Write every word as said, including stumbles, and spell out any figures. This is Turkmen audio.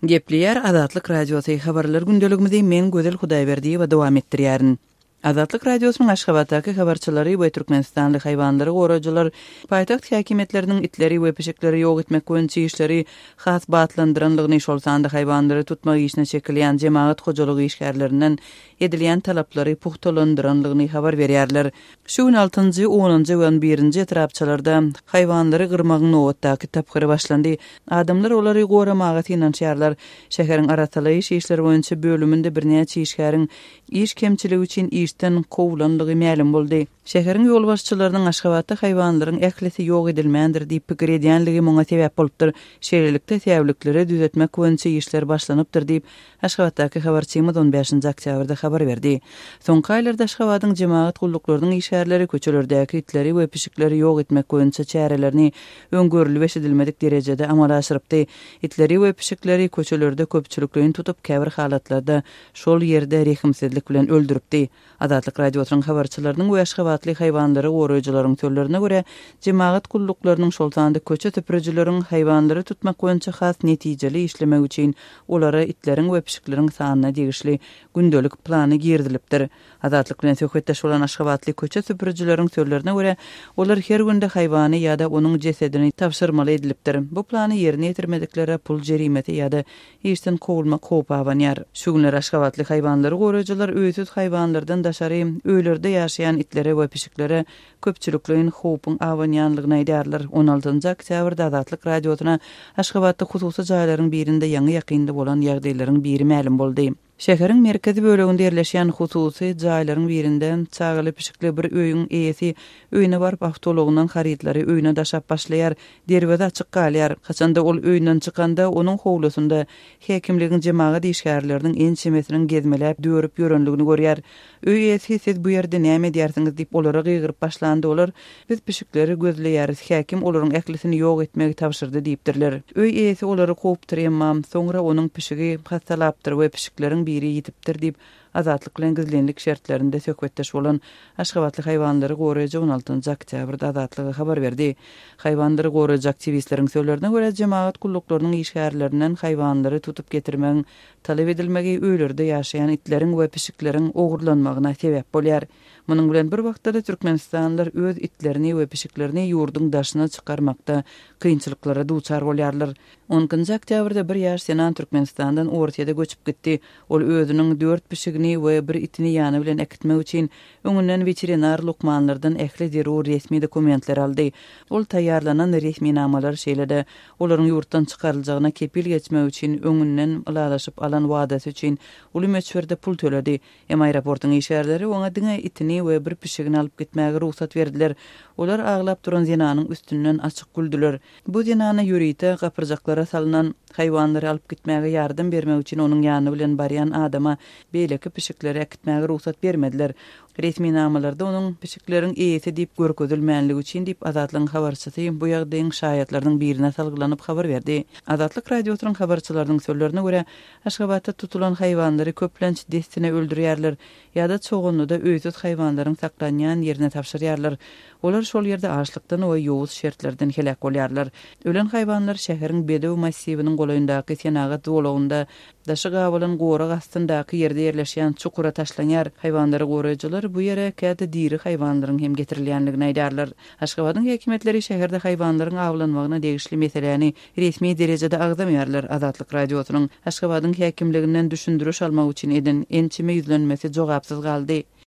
Gepliyer Azatlyk Radiosu habarlar gündeligimizde men Gözel Hudaýberdi we dowam etdirýärin. Azatlyk Radiosynyň Aşgabatdaky habarçylary we Türkmenistanly haýwanlary gorajalar paýtaxt häkimetleriniň itleri we peşekleri ýok etmek boýunça işleri has batlandyranlygyny şolsanda haýwanlary tutmak işine çekilýän jemaat hojalygy işgärlerinden edilýän talaplary puhtalandyranlygyny habar berýärler. Şu gün altıncı, onuncu we on birinci etrapçalarda haýwanlary gyrmagyň nowatdaky tapgyry başlandy. Adamlar olary goramaga tinançýarlar. Şäheriň arasalyş işleri boýunça bölüminde birnäçe işgäriň iş kemçiligi üçin işten kowulanlygy ma'lum boldy. Şäheriň ýol başçylarynyň Aşgabatda haýwanlaryň ählisi ýok edilmändir diýip pikir edýänligi muňa sebäp bolupdyr. Şeýlelikde täwirlikleri düzetmek boýunça işler başlanypdyr diýip Aşgabatdaky habarçymyz on beşinji oktýabrda habar berdi. Soňky aýlarda Aşgabatyň jemaat gullyklarynyň işgärleri köçelerdäki itleri we pişikleri ýok etmek boýunça çärelerini öňgörülip edilmedik derejede amala aşyrypdy. Itleri we pişikleri köçelerde köpçülikligiň tutup käbir halatlarda şol ýerde rehimsizlik bilen öldüripdi. Azatlyk Radiosynyň habarçylarynyň we Aşgabatly haýwanlary goraýjylaryň sözlerine görä, jemaat gullyklarynyň şoltanda köçe tüpürejileriň haýwanlary tutmak boýunça has netijeli işlemek üçin olara itleriň we pişikleriň sanyna degişli gündelik plany girdilipdir. Azatlyk bilen söhbetdeş bolan Aşgabatly köçe tüpürejileriň sözlerine görä, olar her günde haýwany ýa-da onuň jesedini tapşyrmaly edilipdir. Bu plany ýerine ýetirmedikleri pul jerimeti ýa-da işden kowulma howpy abanýar. Şu günler Aşgabatly haýwanlary goraýjylar öýsüz haýwanlardan daşary öýlerde ýaşaýan itlere we pişiklere köpçülikligiň howpyň abanýanlygyny aýdarlar. on altıncı oktýabrda Azatlyk Radiosyna Aşgabatda hususy jaýlaryň birinde ýangy ýakynda bolan ýagdaýlaryň biri ma'lum boldy. Şäheriň merkezi böleginde ýerleşýän hususy jaýlaryň birinden çağıly pişikli bir öýüň eýesi öýüne barıp awtologyndan harytlary öýüne daşap başlaýar, derwezi açyk galýar. Haçanda ol öýünden çykanda onuň howlusynda häkimligiň jemaat işgärleriniň en çemesiniň gezmeläp dörüp ýörenligini görýär. Öý eýesi siz bu ýerde näme diýersiňiz diýip olara gygyryp başlandy. Olar biz pişikleri gözleýäris, häkim olaryň ählisini ýok etmegi tapşyrdy diýipdirler. Öý eýesi olary gowupdyrýanmam, soňra onuň pişigi hastalapdyr we pişikleriň biri ýitipdir diýip azatlyk bilen gizlenlik şertlerinde söhbetdeş bolan Aşgabatly haýwanlary goraýjy on altıncı oktýabrda azatlyga habar berdi. Haýwanlary goraýjy aktivistleriň sözlerine görä, jemaat gullyklarynyň işgärlerinden haýwanlary tutup getirmek talap edilmegi öýlerde ýaşaýan itleriň we pişikleriň ogurlanmagyna sebäp bolýar. Munyň bilen bir wagtda Türkmenistanlylar öz itlerini we pişiklerini ýurduň daşyna çykarmakda kynçylyklara duçar bolýarlar. onuncu oktýabrda bir ýaş senan Türkmenistandan Ortaýa göçüp gitdi. Ol özüniň dört pişigini we bir itini ýany bilen ekitmek üçin öňünden veterinar lukmanlardan ähli zerur resmi dokumentler aldy. Ol taýýarlanan resmi namalar şeýlede olaryň ýurtdan çykaryljagyna kepil geçmek üçin öňünden ulalaşyp alan wadasy üçin uly meçherde pul töledi. Hem aeroportyň işgärleri oňa diňe itini we bir pişigini alyp gitmäge ruhsat berdiler. Olar aglap duran zinanyň üstünden açyk güldüler. Bu zinany ýürüýte gapyrjaklara salynan haýwanlary alyp gitmäge ýardym bermek üçin onuň ýany bilen barýan adama beýleki pişikleri ekitmäge ruhsat bermediler. Resmi namalarda onuň pişiklerin eýesi diýip görkezilmänligi üçin diýip Azatlyň habarçysy bu ýagdaýyň şaýatlarynyň birine salgylanyp habar berdi. Azatlyk Radiosynyň habarçylarynyň sözlerine görä, Aşgabatda tutulan haýwanlary köplenç destine öldürýärler ýa-da çoğunluda öýsüz haýwanlaryň saklanýan ýerine tapşyrýarlar. Olar şol ýerde açlykdan we ýowuz şertlerden helak bolýarlar. Ölen haýwanlar şäheriň Bedew massiviniň golaýyndaky Senagat dolagynda daşy gabalan gora gastyndaky ýerde ýerleşýän çukura taşlanýar. Haýwanlary goraýjylar bu ýere käte diri haýwanlaryň hem getirilýänligini aýdarlar. Aşgabatyň häkimetleri şäherde haýwanlaryň awlanmagyna degişli meseleni resmi derejede agdamýarlar. Azatlyk Radiosynyň Aşgabatyň häkimliginden düşündürüş almak üçin edin ençime ýüzlenmesi jogapsyz galdy.